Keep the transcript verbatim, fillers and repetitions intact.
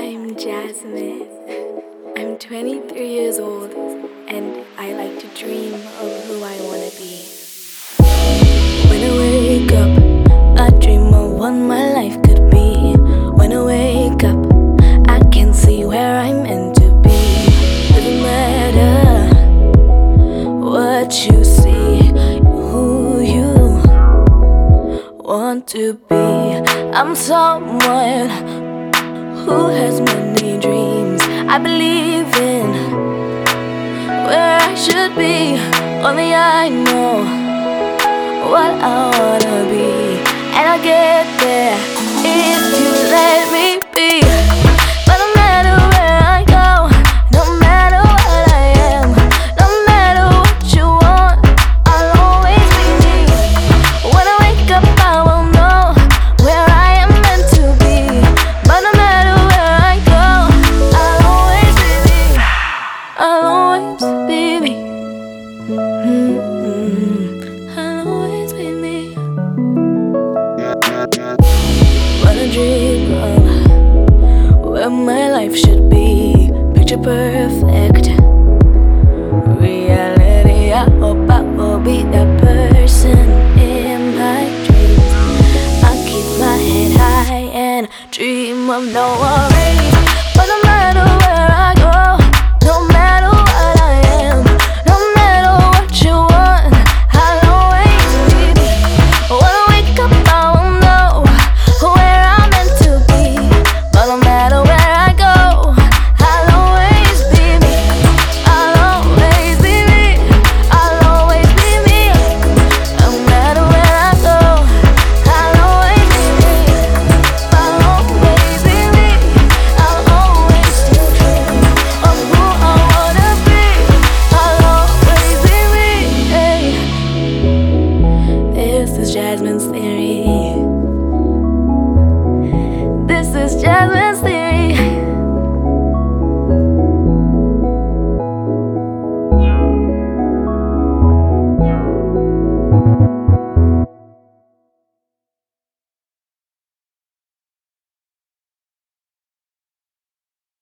I'm Jasmine. I'm twenty-three years old and I like to dream of who I want to be. When I wake up, I dream of what my life could be. When I wake up, I can see where I'm meant to be. Doesn't matter what you see, who you want to be. I'm someone who has many dreams. I believe in where I should be. Only I know what I wanna be, and I'll get there if you let me be. But no matter where I go, no matter what I am, no matter what you want, I'll always be me. When I wake up, I will know where I am meant to be. But no matter where I go, I'll always be me. I'll always be me. Mm-hmm. I'll always be me. When I dream of where my life should be, picture perfect reality. I hope I will be that person in my dreams. I keep my head high and dream of no worries. But no matter where I go, no matter what I am, no matter what you want, I'll always be me. When I wake up, I will know where I'm meant to be. But no matter where I go, I'll always be me. I'll always be me. I'll always be me. No matter where I go, I'll always be me. I'll always be me. I'll always still dream of who I wanna be. I'll always be me. Hey. This is Jasmine's theory. This is Jasmine's theory.